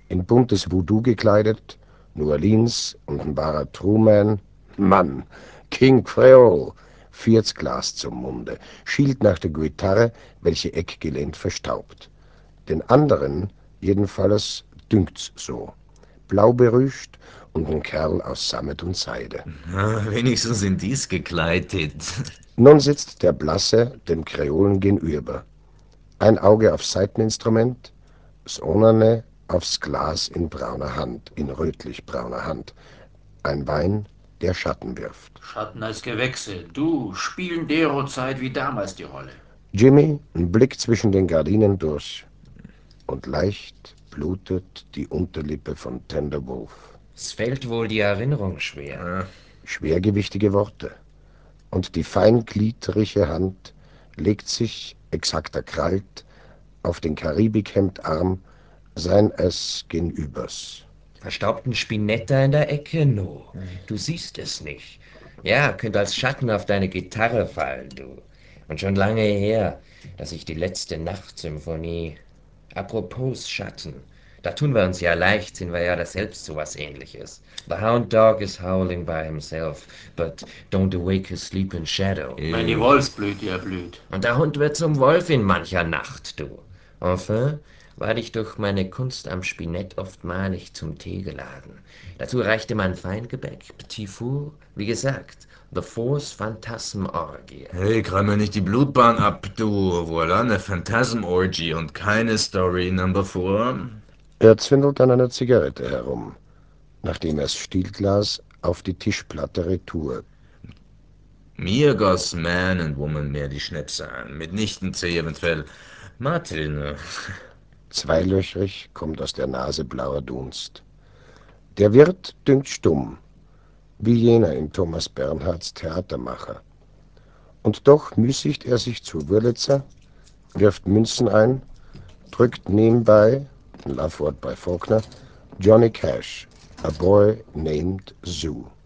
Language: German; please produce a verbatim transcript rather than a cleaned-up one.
In buntes Voodoo gekleidet, New Orleans und ein wahrer Truman. Mann, King Creole, Viertglas zum Munde, schielt nach der Gitarre, welche eckgelehnt verstaubt. Den anderen jedenfalls dünkt's so. Blau berüscht und ein Kerl aus Sammet und Seide. Na, wenigstens in dies gekleidet. Nun sitzt der Blasse dem Kreolen gegenüber. Ein Auge aufs Saiteninstrument, das Onerne aufs Glas in brauner Hand, in rötlich-brauner Hand. Ein Wein, der Schatten wirft. Schatten als Gewächse. Du, spielen dero Zeit wie damals die Rolle. Jimmy, ein Blick zwischen den Gardinen durch. Und leicht blutet die Unterlippe von Tender Wolf. Es fällt wohl die Erinnerung schwer. Schwergewichtige Worte. Und die feingliedrige Hand legt sich, exakter krallt, auf den Karibikhemdarm sein es gegenübers. Verstaubten Spinetta in der Ecke? No, du siehst es nicht. Ja, könnte als Schatten auf deine Gitarre fallen, du. Und schon lange her, dass ich die letzte Nachtsymphonie... Apropos Schatten, da tun wir uns ja leicht, sind wir ja da selbst so was Ähnliches. The hound dog is howling by himself, but don't awake his sleeping shadow. Wenn die Wolfsblüte erblüht. Und der Hund wird zum Wolf in mancher Nacht, du. Enfin, war ich durch meine Kunst am Spinett oft malig zum Tee geladen. Dazu reichte mein Feingebäck, Petit Four, wie gesagt, The Force Phantasm Orgie. Hey, greif mir nicht die Blutbahn ab, du. Voilà, eine Phantasm Orgy und keine Story Number Four. Er zündelt an einer Zigarette herum, nachdem er das Stielglas auf die Tischplatte retour. Mir goss Man and Woman mehr die Schnäpse an. Mitnichten zu eventuell Martin. Zweilöchrig kommt aus der Nase blauer Dunst. Der Wirt dünkt stumm, wie jener in Thomas Bernhards Theatermacher. Und doch müßigt er sich zu Wurlitzer, wirft Münzen ein, drückt nebenbei, ein Lovewort bei Faulkner, Johnny Cash, A Boy Named Zoo.